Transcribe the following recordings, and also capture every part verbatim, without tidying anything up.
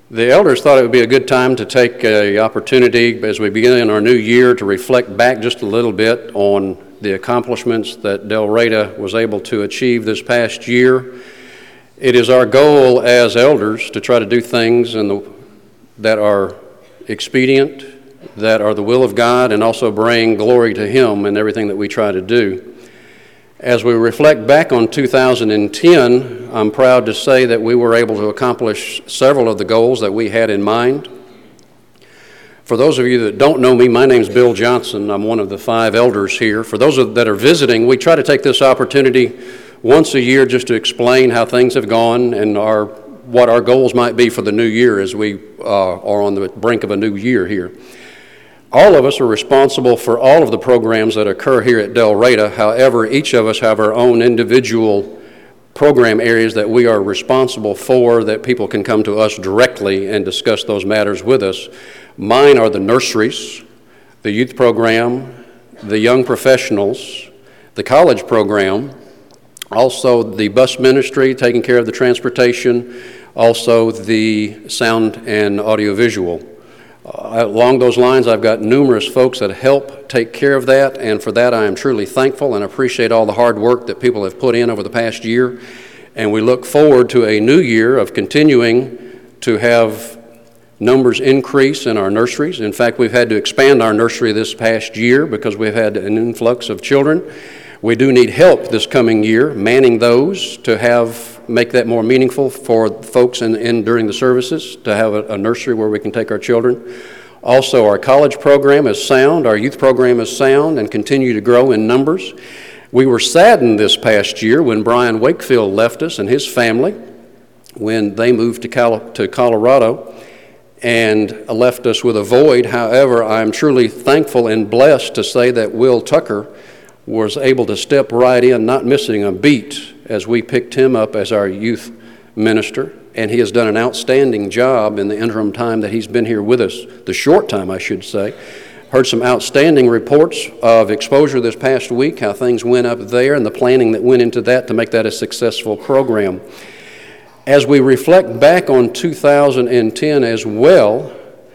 The elders thought it would be a good time to take an opportunity as we begin in our new year to reflect back just a little bit on the accomplishments that Del Reyta was able to achieve this past year. It is our goal as elders to try to do things in the, that are expedient, that are the will of God, and also bring glory to Him in everything that we try to do. As we reflect back on two thousand ten, I'm proud to say that we were able to accomplish several of the goals that we had in mind. For those of you that don't know me, my name's Bill Johnson. I'm one of the five elders here. For those that are visiting, we try to take this opportunity once a year just to explain how things have gone and our, what our goals might be for the new year as we uh, are on the brink of a new year here. All of us are responsible for all of the programs that occur here at Del Reyta. However, each of us have our own individual program areas that we are responsible for, that people can come to us directly and discuss those matters with us. Mine are the nurseries, the youth program, the young professionals, the college program, also the bus ministry, taking care of the transportation, also the sound and audiovisual. Uh, along those lines, I've got numerous folks that help take care of that, and for that I am truly thankful and appreciate all the hard work that people have put in over the past year. And we look forward to a new year of continuing to have numbers increase in our nurseries. In fact, we've had to expand our nursery this past year because we've had an influx of children. We do need help this coming year manning those to have make that more meaningful for folks in, in during the services, to have a, a nursery where we can take our children. Also, our college program is sound, our youth program is sound and continue to grow in numbers. We were saddened this past year when Brian Wakefield left us and his family when they moved to, Cal- to Colorado and left us with a void. However, I'm truly thankful and blessed to say that Will Tucker was able to step right in, not missing a beat, as we picked him up as our youth minister, and he has done an outstanding job in the interim time that he's been here with us, the short time I should say. Heard some outstanding reports of exposure this past week, how things went up there and the planning that went into that to make that a successful program. As we reflect back on two thousand ten as well,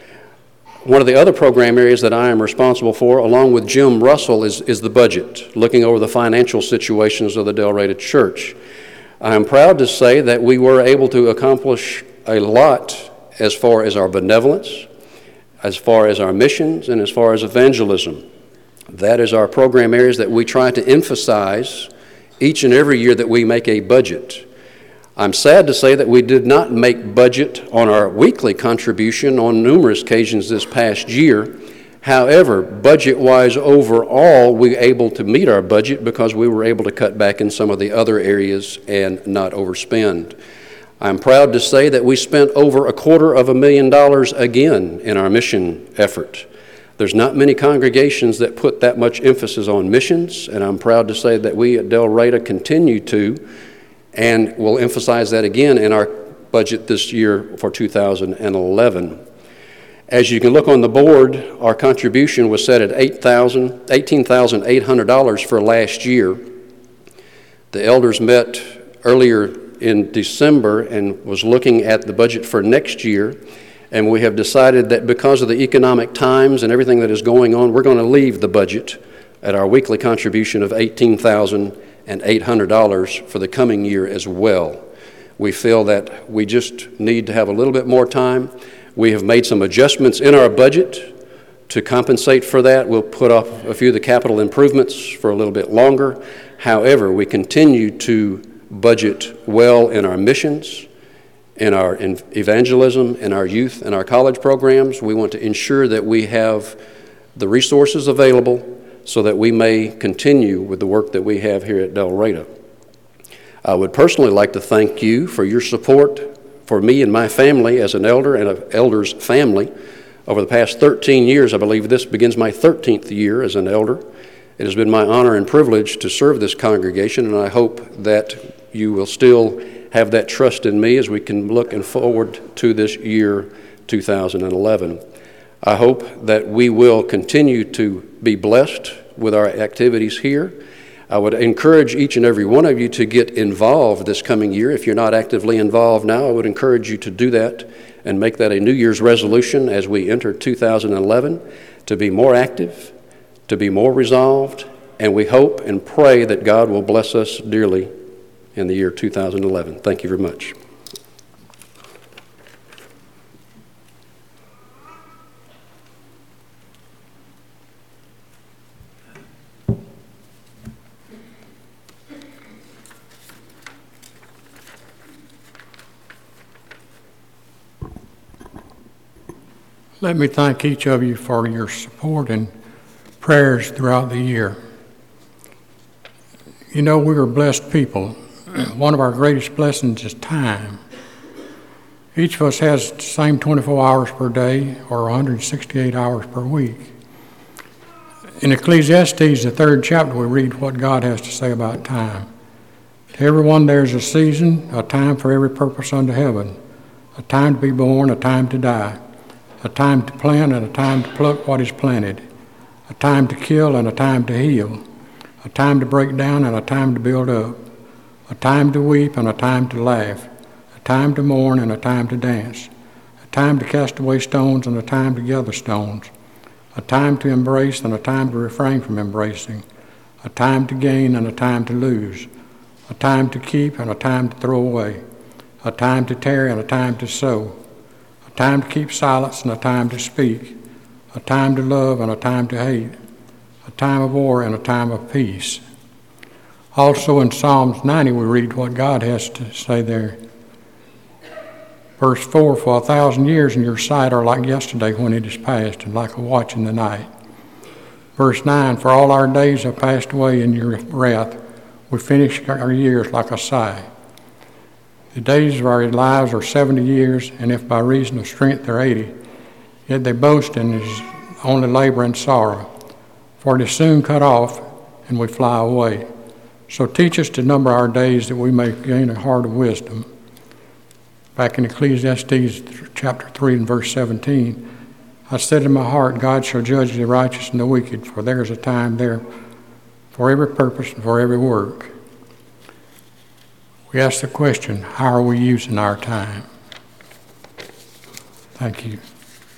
one of the other program areas that I am responsible for, along with Jim Russell, is, is the budget, looking over the financial situations of the Del Reyta Church. I am proud to say that we were able to accomplish a lot as far as our benevolence, as far as our missions, and as far as evangelism. That is our program areas that we try to emphasize each and every year that we make a budget. I'm sad to say that we did not make budget on our weekly contribution on numerous occasions this past year. However, budget-wise overall, we were able to meet our budget because we were able to cut back in some of the other areas and not overspend. I'm proud to say that we spent over a quarter of a million dollars again in our mission effort. There's not many congregations that put that much emphasis on missions, and I'm proud to say that we at Del Reyta continue to, and we'll emphasize that again in our budget this year for two thousand eleven. As you can look on the board, our contribution was set at eighteen thousand eight hundred dollars for last year. The elders met earlier in December and was looking at the budget for next year, and we have decided that because of the economic times and everything that is going on, we're going to leave the budget at our weekly contribution of eighteen thousand eight hundred dollars for the coming year as well. We feel that we just need to have a little bit more time. We have made some adjustments in our budget to compensate for that. We'll put off a few of the capital improvements for a little bit longer. However, we continue to budget well in our missions, in our evangelism, in our youth, and our college programs. We want to ensure that we have the resources available so that we may continue with the work that we have here at Del Reyta. I would personally like to thank you for your support for me and my family as an elder and an elder's family. Over the past thirteen years, I believe this begins my thirteenth year as an elder. It has been my honor and privilege to serve this congregation, and I hope that you will still have that trust in me as we can look and forward to this year, two thousand eleven. I hope that we will continue to be blessed with our activities here. I would encourage each and every one of you to get involved this coming year. If you're not actively involved now, I would encourage you to do that and make that a New Year's resolution as we enter two thousand eleven, to be more active, to be more resolved, and we hope and pray that God will bless us dearly in the year two thousand eleven. Thank you very much. Let me thank each of you for your support and prayers throughout the year. You know, we are blessed people. One of our greatest blessings is time. Each of us has the same twenty-four hours per day or one hundred sixty-eight hours per week. In Ecclesiastes, the third chapter, we read what God has to say about time. To everyone there's a season, a time for every purpose under heaven, a time to be born, a time to die, a time to plant and a time to pluck what is planted, a time to kill and a time to heal, a time to break down and a time to build up, a time to weep and a time to laugh, a time to mourn and a time to dance, a time to cast away stones and a time to gather stones, a time to embrace and a time to refrain from embracing, a time to gain and a time to lose, a time to keep and a time to throw away, a time to tear and a time to sow, a time to keep silence and a time to speak, a time to love and a time to hate, a time of war and a time of peace. Also in Psalms ninety we read what God has to say there. Verse four, for a thousand years in your sight are like yesterday when it is past, and like a watch in the night. Verse nine, for all our days have passed away in your wrath. We finish our years like a sigh. The days of our lives are seventy years, and if by reason of strength they're eighty, yet they boast in is only labor and sorrow. For it is soon cut off, and we fly away. So teach us to number our days that we may gain a heart of wisdom. Back in Ecclesiastes chapter three and verse seventeen, I said in my heart, God shall judge the righteous and the wicked, for there is a time there for every purpose and for every work. We ask the question, how are we using our time? Thank you.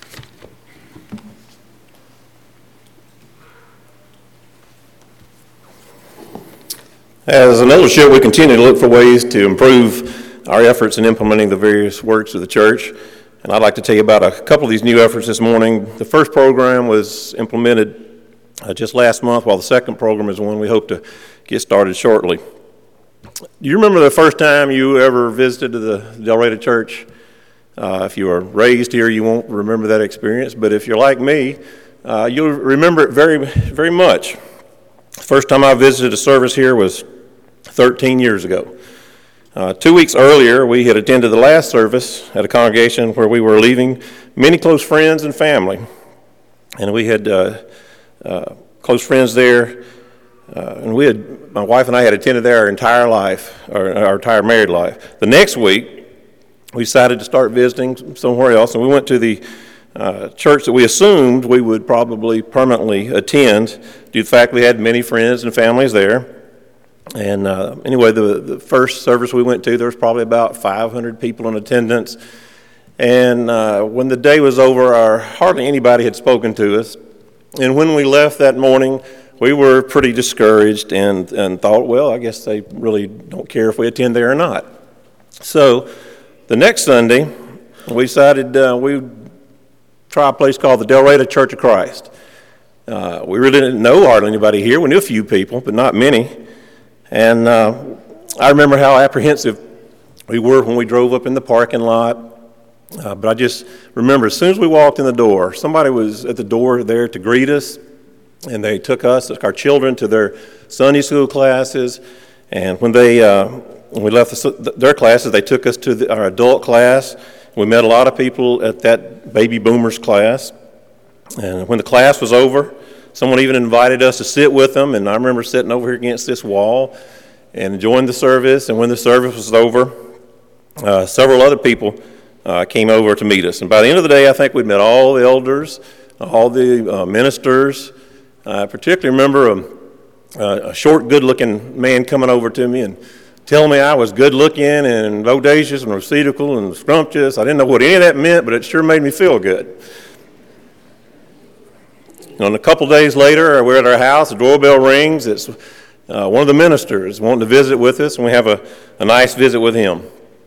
As an eldership, we continue to look for ways to improve our efforts in implementing the various works of the church. And I'd like to tell you about a couple of these new efforts this morning. The first program was implemented uh, just last month, while the second program is one we hope to get started shortly. Do you remember the first time you ever visited the Delrata Church? Uh, if you were raised here, you won't remember that experience. But if you're like me, uh, you'll remember it very, very much. The first time I visited a service here was thirteen years ago. Uh, two weeks earlier, we had attended the last service at a congregation where we were leaving many close friends and family. And we had uh, uh, close friends there, uh, and we had, my wife and I had attended there our entire life, our, our entire married life. The next week, we decided to start visiting somewhere else, and we went to the uh, church that we assumed we would probably permanently attend due to the fact we had many friends and families there. And uh, anyway, the, the first service we went to, there was probably about five hundred people in attendance. And uh, when the day was over, our, hardly anybody had spoken to us. And when we left that morning, we were pretty discouraged and, and thought, well, I guess they really don't care if we attend there or not. So the next Sunday, we decided uh, we'd try a place called the Delrata Church of Christ. Uh, we really didn't know hardly anybody here. We knew a few people, but not many. And uh, I remember how apprehensive we were when we drove up in the parking lot. Uh, but I just remember as soon as we walked in the door, somebody was at the door there to greet us. And they took us, our children, to their Sunday school classes. And when they uh, when we left the, their classes, they took us to the, our adult class. We met a lot of people at that baby boomers class. And when the class was over, someone even invited us to sit with them, and I remember sitting over here against this wall and enjoying the service. And when the service was over, uh, several other people uh, came over to meet us. And by the end of the day, I think we'd met all the elders, all the uh, ministers. I particularly remember a, a short, good-looking man coming over to me and telling me I was good-looking and bodacious and recidical and scrumptious. I didn't know what any of that meant, but it sure made me feel good. And a couple days later, we're at our house, the doorbell rings. It's uh, one of the ministers wanting to visit with us, and we have a, a nice visit with him.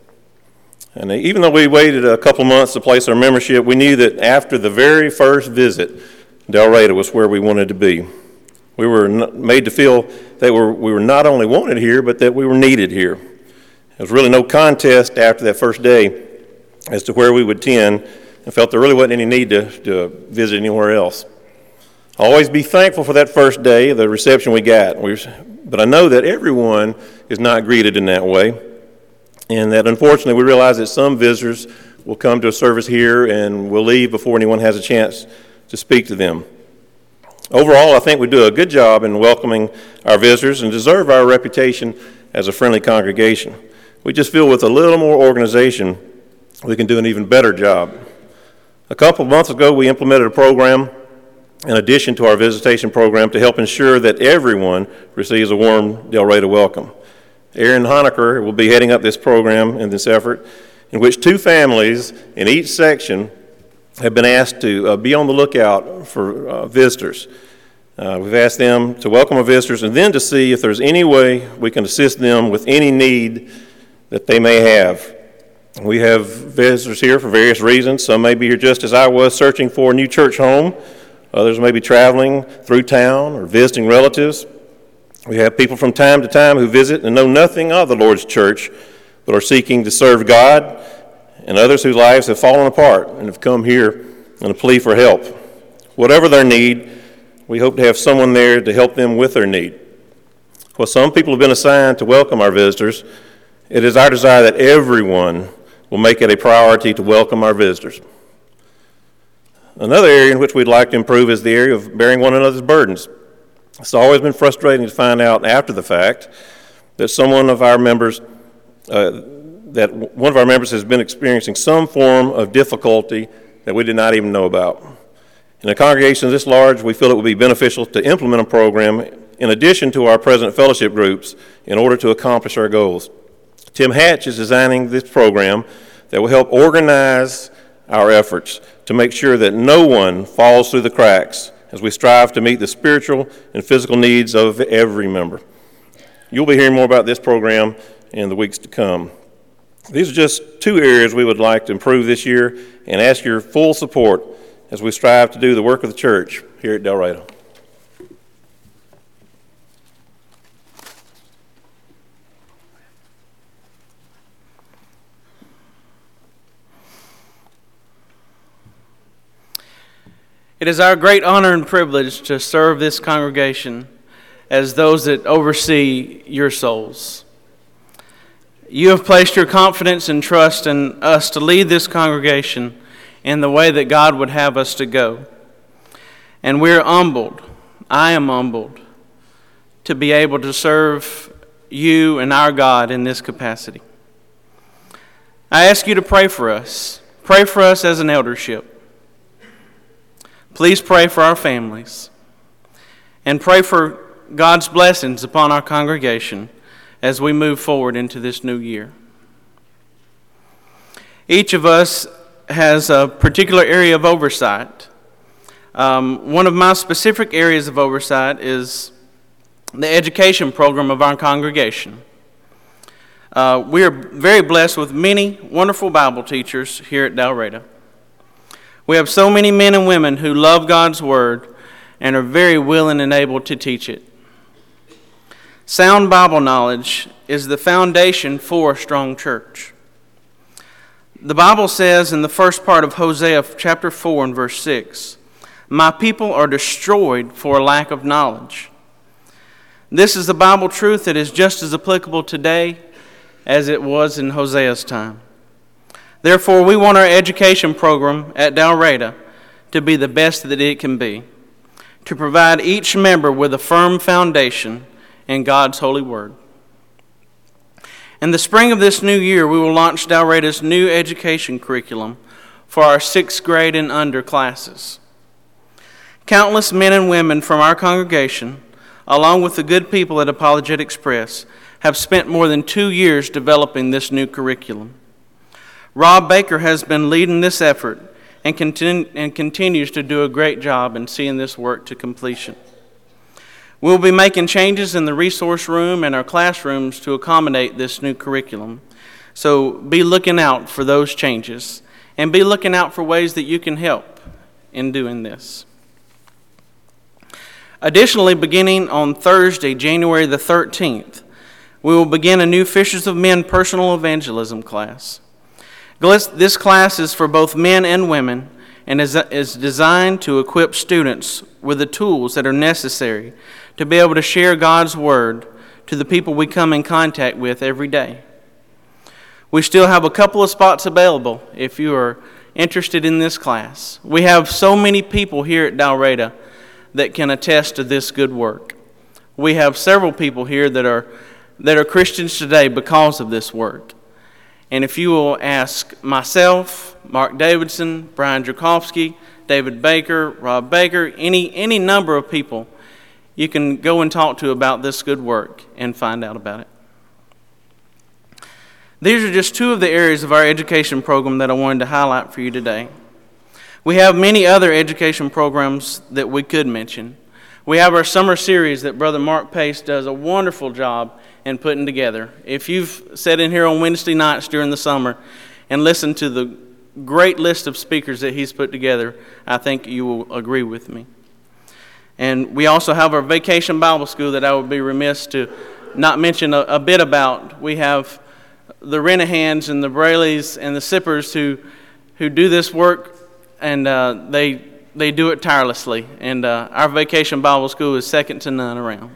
And even though we waited a couple months to place our membership, we knew that after the very first visit, Delrada was where we wanted to be. We were made to feel that we were not only wanted here, but that we were needed here. There was really no contest after that first day as to where we would attend, and felt there really wasn't any need to, to visit anywhere else. Always be thankful for that first day, the reception we got. We, but I know that everyone is not greeted in that way, and that unfortunately we realize that some visitors will come to a service here and will leave before anyone has a chance to speak to them. Overall, I think we do a good job in welcoming our visitors and deserve our reputation as a friendly congregation. We just feel with a little more organization, we can do an even better job. A couple of months ago, we implemented a program in addition to our visitation program to help ensure that everyone receives a warm Delrada welcome. Aaron Honecker will be heading up this program in this effort, in which two families in each section have been asked to uh, be on the lookout for uh, visitors. Uh, we've asked them to welcome our visitors and then to see if there's any way we can assist them with any need that they may have. We have visitors here for various reasons. Some may be here just as I was, searching for a new church home. Others may be traveling through town or visiting relatives. We have people from time to time who visit and know nothing of the Lord's church, but are seeking to serve God, and others whose lives have fallen apart and have come here in a plea for help. Whatever their need, we hope to have someone there to help them with their need. While some people have been assigned to welcome our visitors, it is our desire that everyone will make it a priority to welcome our visitors. Another area in which we'd like to improve is the area of bearing one another's burdens. It's always been frustrating to find out after the fact that someone of our members, uh, that one of our members has been experiencing some form of difficulty that we did not even know about. In a congregation this large, we feel it would be beneficial to implement a program in addition to our present fellowship groups in order to accomplish our goals. Tim Hatch is designing this program that will help organize our efforts to make sure that no one falls through the cracks as we strive to meet the spiritual and physical needs of every member. You'll be hearing more about this program in the weeks to come. These are just two areas we would like to improve this year and ask your full support as we strive to do the work of the church here at Delrada. It is our great honor and privilege to serve this congregation as those that oversee your souls. You have placed your confidence and trust in us to lead this congregation in the way that God would have us to go. And we're humbled, I am humbled, to be able to serve you and our God in this capacity. I ask you to pray for us. Pray for us as an eldership. Please pray for our families, and pray for God's blessings upon our congregation as we move forward into this new year. Each of us has a particular area of oversight. Um, one of my specific areas of oversight is the education program of our congregation. Uh, we are very blessed with many wonderful Bible teachers here at Delrada. We have so many men and women who love God's Word and are very willing and able to teach it. Sound Bible knowledge is the foundation for a strong church. The Bible says in the first part of Hosea chapter four and verse six, "My people are destroyed for a lack of knowledge." This is the Bible truth that is just as applicable today as it was in Hosea's time. Therefore, we want our education program at Delrada to be the best that it can be, to provide each member with a firm foundation in God's holy word. In the spring of this new year, we will launch Delrada's new education curriculum for our sixth grade and under classes. Countless men and women from our congregation, along with the good people at Apologetic Express, have spent more than two years developing this new curriculum. Rob Baker has been leading this effort and, continu- and continues to do a great job in seeing this work to completion. We'll be making changes in the resource room and our classrooms to accommodate this new curriculum. So be looking out for those changes and be looking out for ways that you can help in doing this. Additionally, beginning on Thursday, January the thirteenth, we will begin a new Fishers of Men personal evangelism class. This class is for both men and women and is, is designed to equip students with the tools that are necessary to be able to share God's Word to the people we come in contact with every day. We still have a couple of spots available if you are interested in this class. We have so many people here at Dalraida that can attest to this good work. We have several people here that are that are Christians today because of this work. And if you will ask myself, Mark Davidson, Brian Drakowski, David Baker, Rob Baker, any any number of people, you can go and talk to about this good work and find out about it. These are just two of the areas of our education program that I wanted to highlight for you today. We have many other education programs that we could mention. We have our summer series that Brother Mark Pace does a wonderful job in putting together. If you've sat in here on Wednesday nights during the summer and listened to the great list of speakers that he's put together, I think you will agree with me. And we also have our Vacation Bible School that I would be remiss to not mention a, a bit about. We have the Renahans and the Brayleys and the Sippers who who do this work, and uh, they they do it tirelessly. And uh, our Vacation Bible School is second to none around.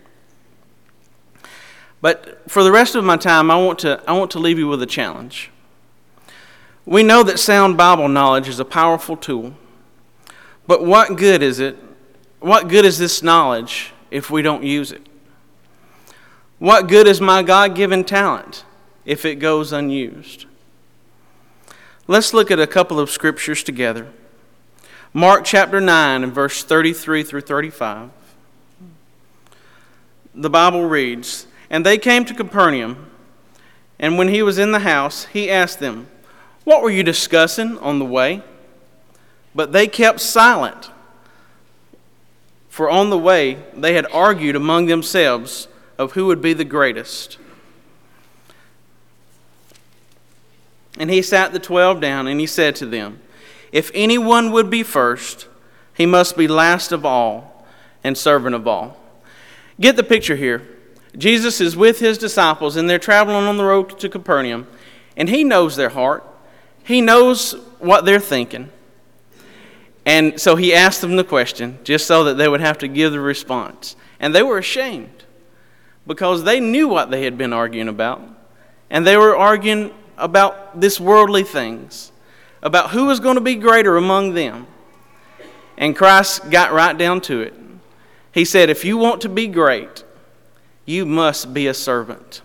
But for the rest of my time, I want to I want to leave you with a challenge. We know that sound Bible knowledge is a powerful tool, but what good is it? What good is this knowledge if we don't use it? What good is my God-given talent if it goes unused? Let's look at a couple of scriptures together. Mark chapter nine and verse thirty-three through thirty-five. The Bible reads, "And they came to Capernaum, and when he was in the house, he asked them, 'What were you discussing on the way?' But they kept silent, for on the way they had argued among themselves of who would be the greatest. And he sat the twelve down, and he said to them, 'If anyone would be first, he must be last of all and servant of all.'" Get the picture here. Jesus is with his disciples, and they're traveling on the road to Capernaum, and he knows their heart. He knows what they're thinking. And so he asked them the question, just so that they would have to give the response. And they were ashamed, because they knew what they had been arguing about. And they were arguing about this worldly things, about who was going to be greater among them. And Christ got right down to it. He said, if you want to be great, you must be a servant.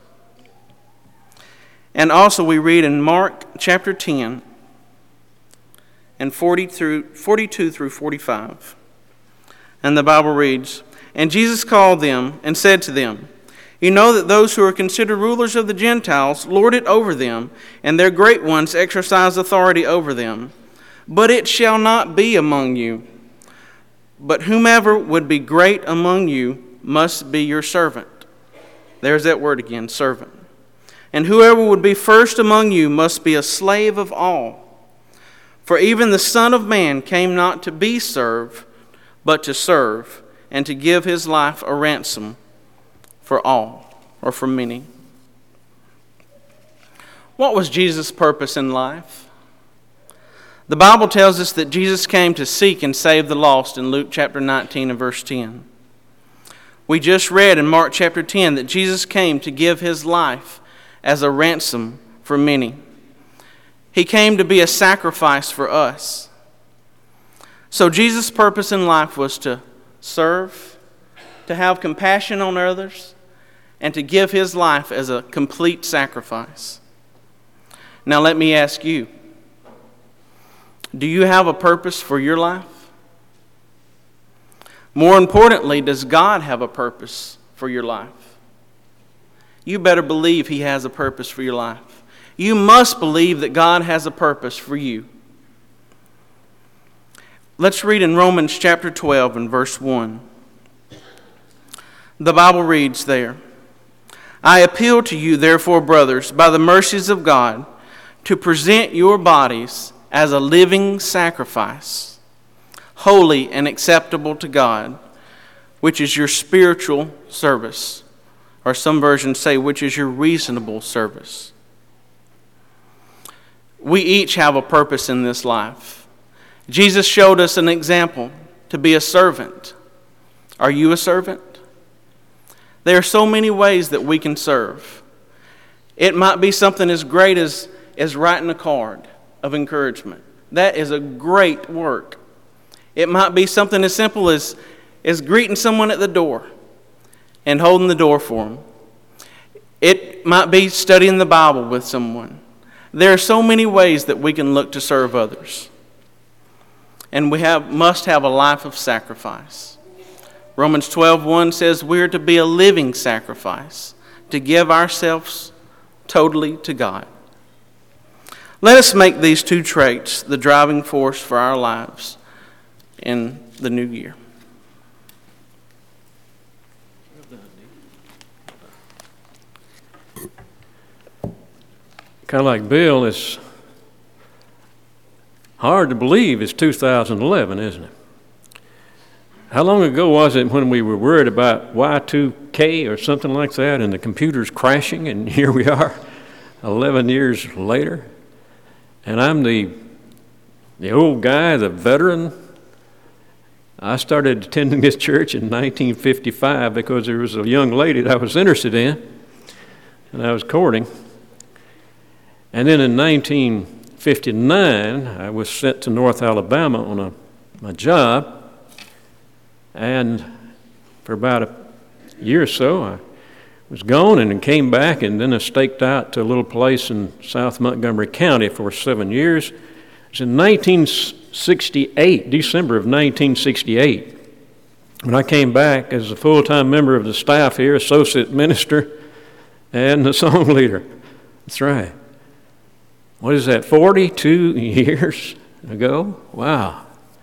And also we read in Mark chapter ten and forty through, forty-two through forty-five. And the Bible reads, "And Jesus called them and said to them, 'You know that those who are considered rulers of the Gentiles lord it over them, and their great ones exercise authority over them. But it shall not be among you. But whomever would be great among you must be your servant.'" There's that word again, servant. "And whoever would be first among you must be a slave of all. For even the Son of Man came not to be served, but to serve, and to give his life a ransom for all," or for many. What was Jesus' purpose in life? The Bible tells us that Jesus came to seek and save the lost in Luke chapter nineteen and verse ten. We just read in Mark chapter ten that Jesus came to give his life as a ransom for many. He came to be a sacrifice for us. So Jesus' purpose in life was to serve, to have compassion on others, and to give his life as a complete sacrifice. Now let me ask you, do you have a purpose for your life? More importantly, does God have a purpose for your life? you better believe He has a purpose for your life. You must believe that God has a purpose for you. Let's read in Romans chapter twelve and verse one. The Bible reads there, I appeal to you, therefore, brothers, by the mercies of God, to present your bodies as a living sacrifice, holy and acceptable to God, which is your spiritual service. Or some versions say, which is your reasonable service. We each have a purpose in this life. Jesus showed us an example to be a servant. Are you a servant? There are so many ways that we can serve. It might be something as great as, as writing a card of encouragement. That is a great work. It might be something as simple as, as greeting someone at the door and holding the door for them. It might be studying the Bible with someone. There are so many ways that we can look to serve others. And we have must have a life of sacrifice. Romans twelve one says we are to be a living sacrifice, to give ourselves totally to God. Let us make these two traits the driving force for our lives in the new year. Kind of like Bill, it's hard to believe it's two thousand eleven, isn't it? How long ago was it when we were worried about Y two K or something like that and the computers crashing, and here we are eleven years later? And I'm the, the old guy, the veteran. I started attending this church in nineteen fifty-five because there was a young lady that I was interested in and I was courting. And then in nineteen fifty-nine, I was sent to North Alabama on a, my job. And for about a year or so, I was gone and came back, and then I staked out to a little place in South Montgomery County for seven years. It was in nineteen sixty-eight, December of nineteen sixty-eight, when I came back as a full-time member of the staff here, associate minister, and the song leader. That's right. What is that, forty-two years ago? Wow.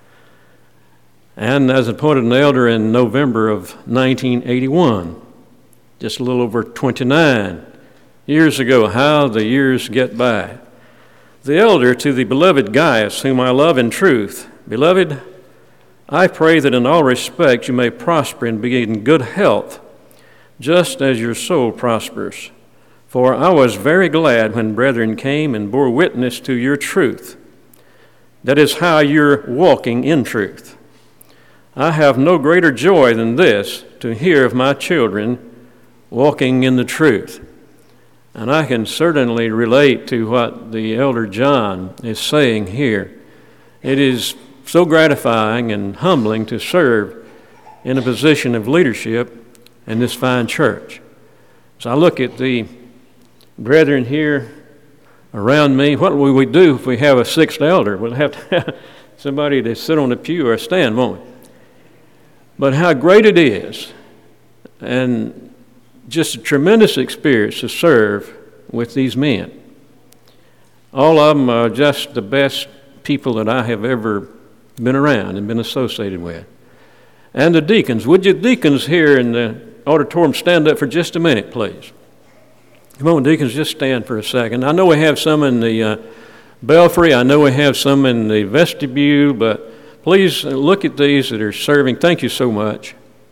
And as appointed an elder in November of nineteen eighty-one, just a little over twenty-nine years ago. How the years get by. The elder to the beloved Gaius, whom I love in truth. Beloved, I pray that in all respects you may prosper and be in good health, just as your soul prospers. For I was very glad when brethren came and bore witness to your truth. That is how you're walking in truth. I have no greater joy than this, to hear of my children walking in the truth. And I can certainly relate to what the Elder John is saying here. It is so gratifying and humbling to serve in a position of leadership in this fine church. So I look at the brethren here around me. What will we do if we have a sixth elder? We'll have to have somebody to sit on the pew or stand, won't we? But how great it is, and just a tremendous experience to serve with these men. All of them are just the best people that I have ever been around and been associated with. And the deacons. Would you deacons here in the auditorium stand up for just a minute, please? Come on, deacons, just stand for a second. I know we have some in the uh, belfry. I know we have some in the vestibule, but please look at these that are serving. Thank you so much.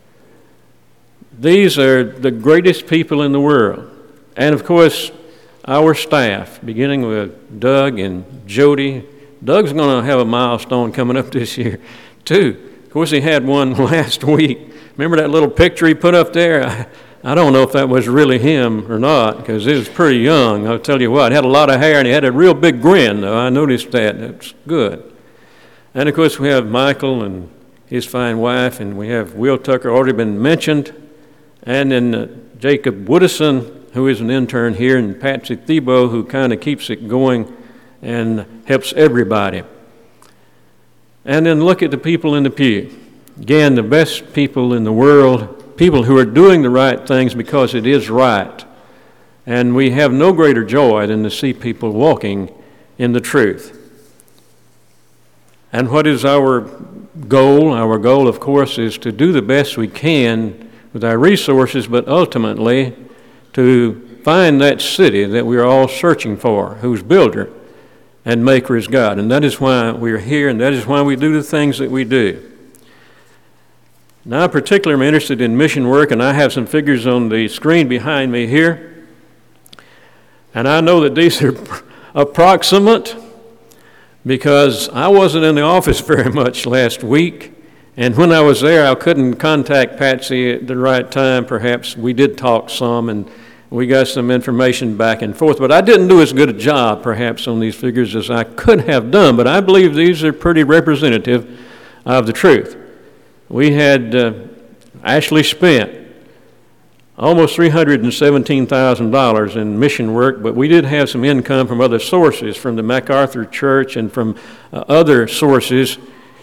These are the greatest people in the world. And of course, our staff, beginning with Doug and Jody. Doug's going to have a milestone coming up this year, too. Of course, he had one last week. Remember that little picture he put up there? I, I don't know if that was really him or not, because he was pretty young. I'll tell you what, he had a lot of hair, and he had a real big grin, though. I noticed that. That's good. And, of course, we have Michael and his fine wife, and we have Will Tucker, already been mentioned, and then uh, Jacob Woodison, who is an intern here, and Patsy Thiebaud, who kind of keeps it going and helps everybody. And then look at the people in the pew. Again, the best people in the world, people who are doing the right things because it is right. And we have no greater joy than to see people walking in the truth. And what is our goal? Our goal, of course, is to do the best we can with our resources, but ultimately to find that city that we are all searching for, whose builder and maker is God. And that is why we are here, and that is why we do the things that we do. Now, I particularly am interested in mission work, and I have some figures on the screen behind me here. And I know that these are approximate because I wasn't in the office very much last week. And when I was there, I couldn't contact Patsy at the right time. Perhaps we did talk some, and we got some information back and forth. But I didn't do as good a job, perhaps, on these figures as I could have done. But I believe these are pretty representative of the truth. We had uh, actually spent almost three hundred seventeen thousand dollars in mission work, but we did have some income from other sources, from the MacArthur Church and from uh, other sources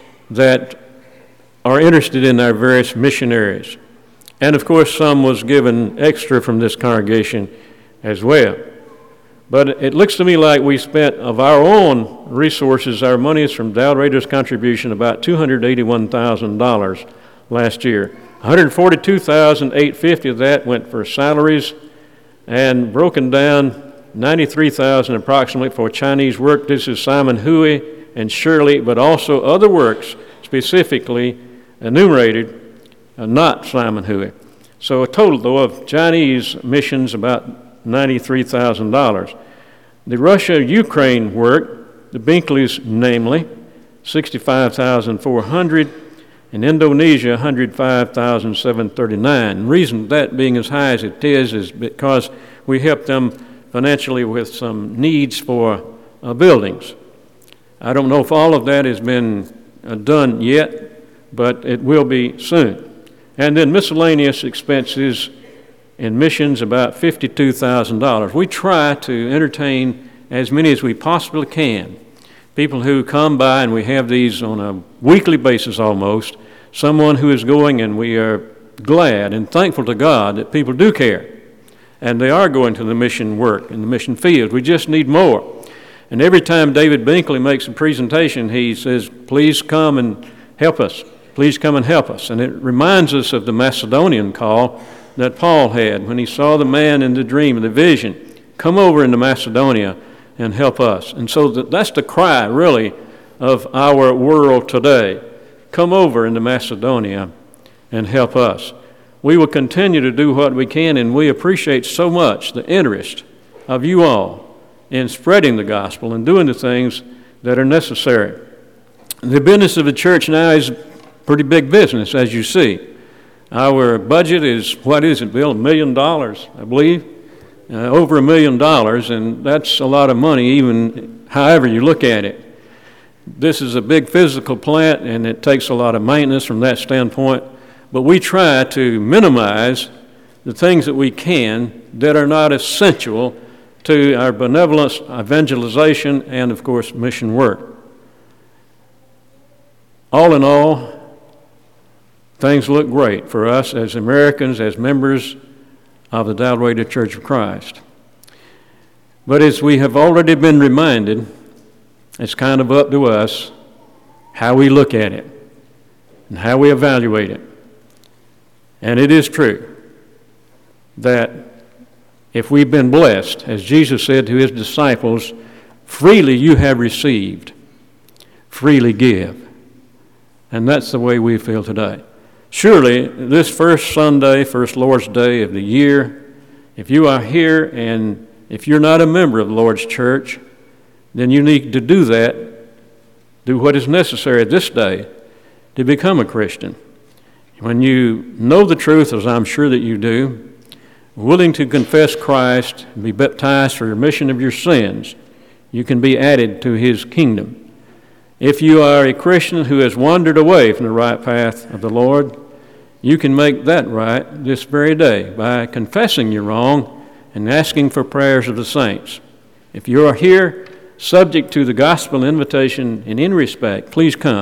that are interested in our various missionaries. And of course, some was given extra from this congregation as well. But it looks to me like we spent of our own resources, our monies from Del Reyta's contribution, about two hundred eighty-one thousand dollars last year. one hundred forty-two thousand eight hundred fifty dollars of that went for salaries, and broken down ninety-three thousand dollars approximately for Chinese work. This is Simon Hui and Shirley, but also other works specifically enumerated, uh, not Simon Hui. So a total, though, of Chinese missions about ninety-three thousand dollars. The Russia-Ukraine work, the Binkleys namely, sixty-five thousand four hundred dollars. In Indonesia, one hundred five thousand seven hundred thirty-nine dollars. The reason that being as high as it is is because we helped them financially with some needs for uh, buildings. I don't know if all of that has been uh, done yet, but it will be soon. And then miscellaneous expenses in missions, about fifty-two thousand dollars. We try to entertain as many as we possibly can. People who come by, and we have these on a weekly basis almost, someone who is going, and we are glad and thankful to God that people do care. And they are going to the mission work in the mission field. We just need more. And every time David Binkley makes a presentation, he says, please come and help us. Please come and help us. And it reminds us of the Macedonian call that Paul had when he saw the man in the dream, the vision, come over into Macedonia and help us. And so that's the cry, really, of our world today. Come over into Macedonia and help us. We will continue to do what we can, and we appreciate so much the interest of you all in spreading the gospel and doing the things that are necessary. The business of the church now is pretty big business, as you see. Our budget is, what is it, Bill, a million dollars, I believe? Uh, over a million dollars, and that's a lot of money, even however you look at it. This is a big physical plant, and it takes a lot of maintenance from that standpoint, but we try to minimize the things that we can that are not essential to our benevolence, evangelization, and, of course, mission work. All in all, things look great for us as Americans, as members of the Del Reyta Church of Christ. But as we have already been reminded, it's kind of up to us how we look at it and how we evaluate it. And it is true that if we've been blessed, as Jesus said to his disciples, freely you have received, freely give. And that's the way we feel today. Surely, this first Sunday, first Lord's Day of the year, if you are here and if you're not a member of the Lord's church, then you need to do that, do what is necessary this day to become a Christian. When you know the truth, as I'm sure that you do, willing to confess Christ and be baptized for the remission of your sins, you can be added to his kingdom. If you are a Christian who has wandered away from the right path of the Lord, you can make that right this very day by confessing your wrong and asking for prayers of the saints. If you are here subject to the gospel invitation in any respect, please come.